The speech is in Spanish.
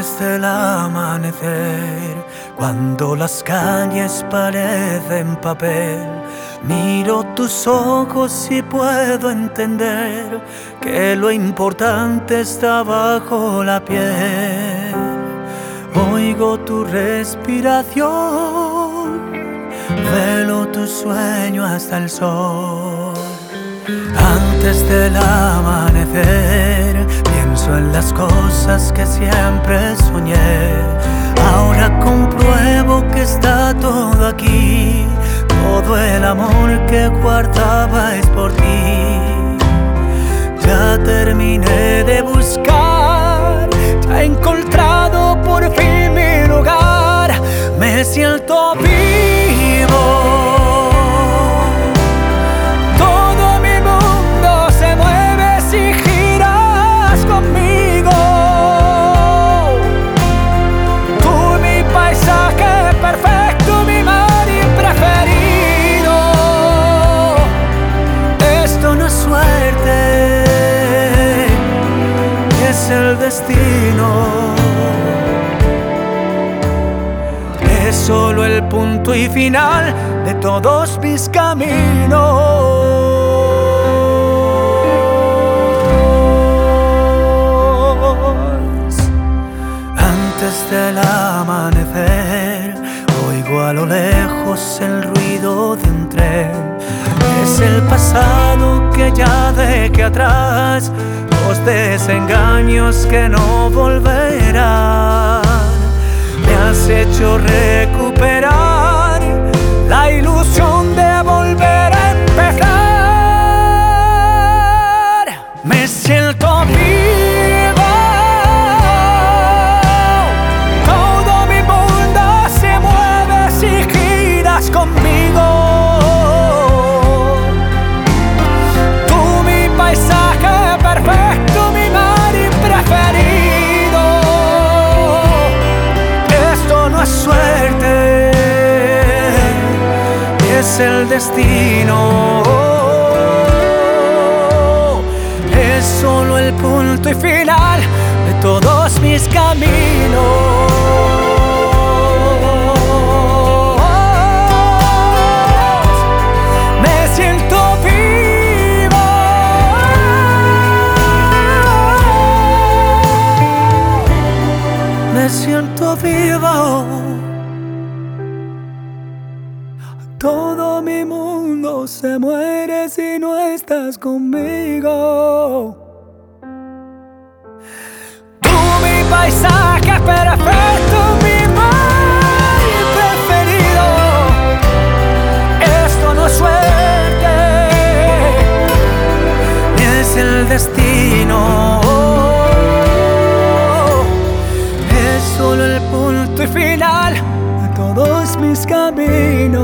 Antes del amanecer, cuando las calles parecen papel, miro tus ojos y puedo entender que lo importante está bajo la piel. Oigo tu respiración, velo tu sueño hasta el sol. Antes del amanecer, pienso en las cosas que siempre soñé. Ahora compruebo que está todo aquí, todo el amor que guardaba es por ti. Ya terminé de buscar, ya he encontrado por fin mi lugar. Me siento vivo. El destino es solo el punto y final de todos mis caminos. Antes del amanecer, oigo a lo lejos el ruido de un tren. Es el pasado que ya dejé atrás, los desengaños que no volverán. Me has hecho recuperar la ilusión de volver a empezar. Me siento vivo, todo mi mundo se mueve si giras conmigo. Tú mi paisaje perfecto, mi mar preferido. Esto no es suerte, es el destino. Es solo el punto y final de todos mis caminos. Me siento vivo, todo mi mundo se muere si no estás conmigo. Tú mi paisaje perfecto, mi mar preferido. Esto no es suerte, es el destino. Solo el punto y final de todos mis caminos.